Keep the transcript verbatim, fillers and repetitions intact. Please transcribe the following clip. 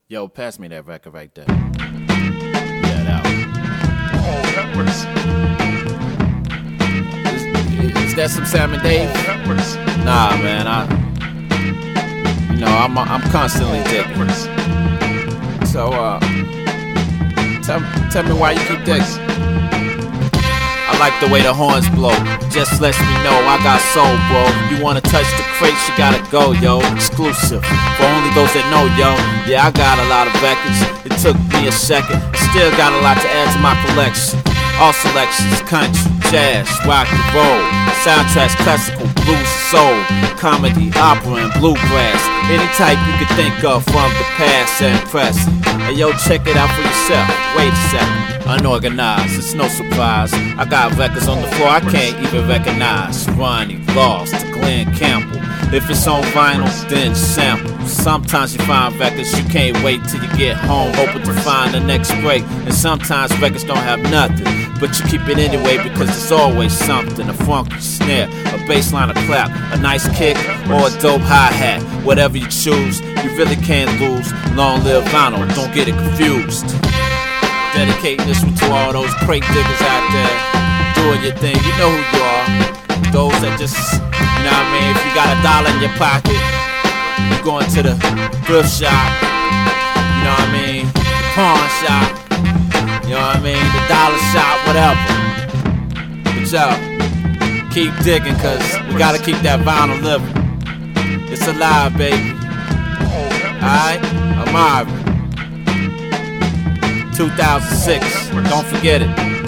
Yo, pass me that record right there. Yeah, that one. Oh, that was. Is, is that some Sam and Dave? Oh, that was. Nah, man. I, you know, I'm I'm constantly Oh, that digging. was. So, uh, tell tell me why you keep digging. I like the way the horns blow. Just lets me know I got soul, bro. You wanna touch the crates, you gotta go, yo. Exclusive for only those that know, yo. Yeah, I got a lot of records. It took me a second. Still got a lot to add to my collection. All selections, country, jazz, rock and roll, soundtracks, classical, blues, soul, comedy, opera, and bluegrass. Any type you could think of from the past and present. Hey yo, check it out for yourself. Wait a second. Unorganized, it's no surprise. I got records on the floor I can't even recognize. Ronnie, Lost, to Glenn Campbell. If it's on vinyl, then sample. Sometimes you find records you can't wait till you get home, hoping to find the next break. And sometimes records don't have nothing, but you keep it anyway because there's always something. A funky snare, a bass line, a clap, a nice kick, or a dope hi-hat. Whatever you choose, you really can't lose. Long live vinyl, don't get it confused. Dedicating this one to all those crate diggers out there doing your thing. You know who you are. Those that just, you know what I mean, if you got a dollar in your pocket, you going to the thrift shop, you know what I mean, the pawn shop, you know what I mean, the dollar shop, whatever. But yo, keep digging, cause we gotta keep that vinyl living. It's alive, baby. Alright, I'm Marvin. two thousand six, don't forget it.